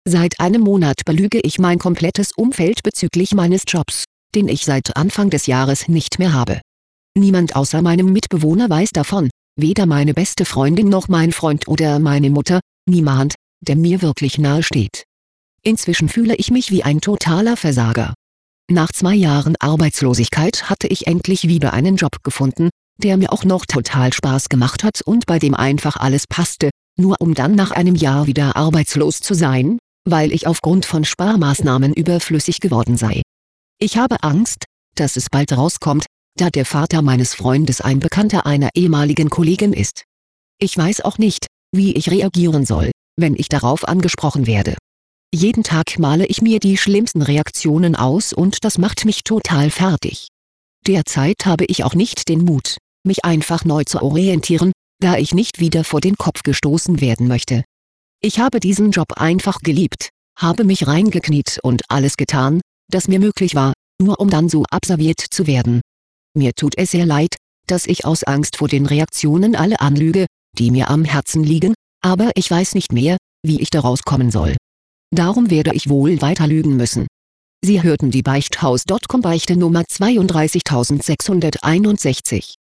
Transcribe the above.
Seit einem Monat belüge ich mein komplettes Umfeld bezüglich meines Jobs, den ich seit Anfang des Jahres nicht mehr habe. Niemand außer meinem Mitbewohner weiß davon, weder meine beste Freundin noch mein Freund oder meine Mutter, niemand, der mir wirklich nahe steht. Inzwischen fühle ich mich wie ein totaler Versager. Nach 2 Jahren Arbeitslosigkeit hatte ich endlich wieder einen Job gefunden, der mir auch noch total Spaß gemacht hat und bei dem einfach alles passte, nur um dann nach einem Jahr wieder arbeitslos zu sein, weil ich aufgrund von Sparmaßnahmen überflüssig geworden sei. Ich habe Angst, dass es bald rauskommt, da der Vater meines Freundes ein Bekannter einer ehemaligen Kollegin ist. Ich weiß auch nicht, wie ich reagieren soll, wenn ich darauf angesprochen werde. Jeden Tag male ich mir die schlimmsten Reaktionen aus und das macht mich total fertig. Derzeit habe ich auch nicht den Mut, mich einfach neu zu orientieren, da ich nicht wieder vor den Kopf gestoßen werden möchte. Ich habe diesen Job einfach geliebt, habe mich reingekniet und alles getan, das mir möglich war, nur um dann so abserviert zu werden. Mir tut es sehr leid, dass ich aus Angst vor den Reaktionen alle anlüge, die mir am Herzen liegen, aber ich weiß nicht mehr, wie ich daraus kommen soll. Darum werde ich wohl weiter lügen müssen. Sie hörten die Beichthaus.com Beichte Nummer 32661.